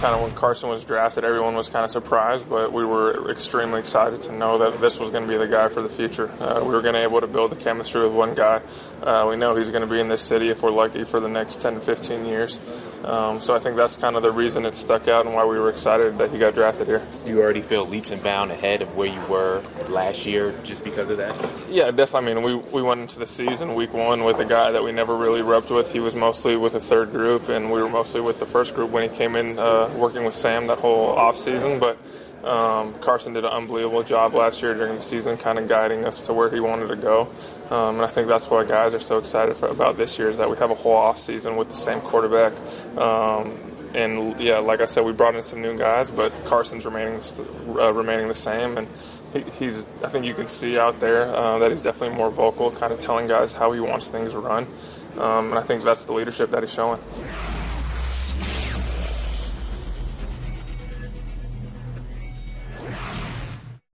kind of when Carson was drafted, everyone was kind of surprised, but we were extremely excited to know that this was going to be the guy for the future. We were going to be able to build the chemistry with one guy. We know he's going to be in this city, if we're lucky, for the next 10 to 15 years. So I think that's kind of the reason it stuck out and why we were excited that he got drafted here. You already feel leaps and bounds ahead of where you were last year just because of that? Yeah, definitely. I mean, we went into the season week one with a guy that we never really rubbed with. He was mostly with a third group, and we were mostly with the first group when he came in working with Sam that whole off season. But Carson did an unbelievable job last year during the season, kind of guiding us to where he wanted to go. And I think that's why guys are so excited about this year, is that we have a whole off season with the same quarterback. And yeah, like I said, we brought in some new guys, but Carson's remaining the same. And he's I think you can see out there that he's definitely more vocal, kind of telling guys how he wants things to run. And I think that's the leadership that he's showing.